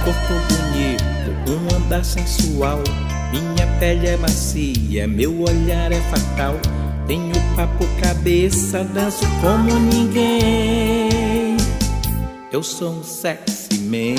corpo bonito, um andar sensual. Minha pele é macia, meu olhar é fatal. Tenho papo cabeça, danço como ninguém. Eu sou um sexy man.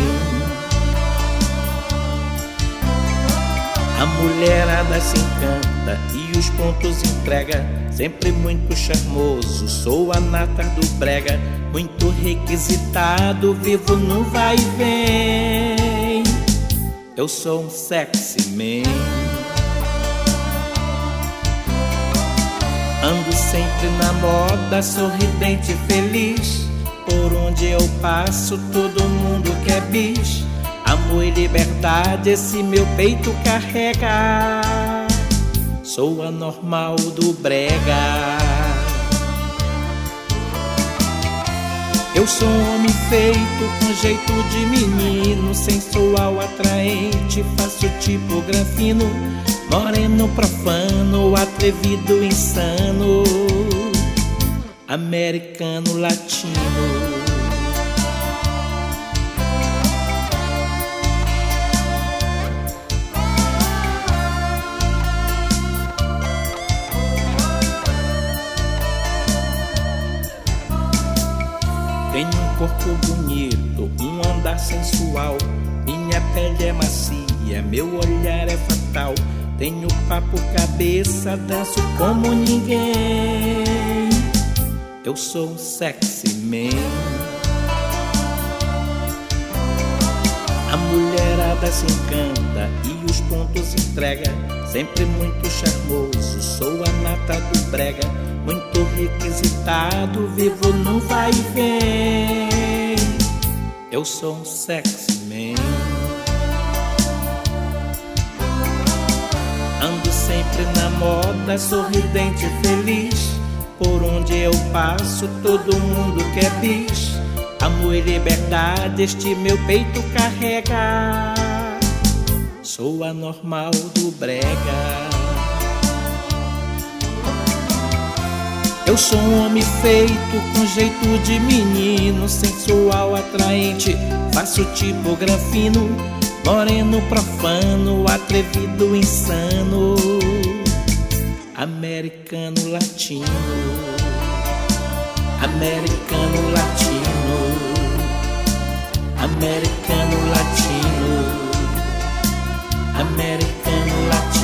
A mulherada se encanta e os pontos entrega. Sempre muito charmoso, sou a nata do brega. Muito requisitado, vivo no vai e vem. Eu sou um sexy man. Ando sempre na moda, sorridente e feliz. Por onde eu passo, todo mundo quer bis. Amor e liberdade, esse meu peito carrega. Sou anormal do brega. Eu sou um homem feito com jeito de menino, sensual, atraente, faço tipo granfino. Moreno profano, atrevido, insano, americano, latino. Tenho um corpo bonito, um andar sensual. Minha pele é macia, meu olhar é fatal. Tenho papo cabeça, danço como ninguém. Eu sou um sexy man. A mulherada se encanta e os pontos entrega. Sempre muito charmoso, sou a nata do brega. Muito requisitado, vivo no vai e vem. Eu sou um sexy man. Ando sempre na moda, sorridente e feliz. Por onde eu passo, todo mundo quer bis. Amor e liberdade, este meu peito carrega. Sou anormal do brega. Eu sou um homem feito com jeito de menino, sensual, atraente, faço tipo granfino. Moreno profano, atrevido, insano, americano, latino, americano, latino, americano, latino, americano, latino.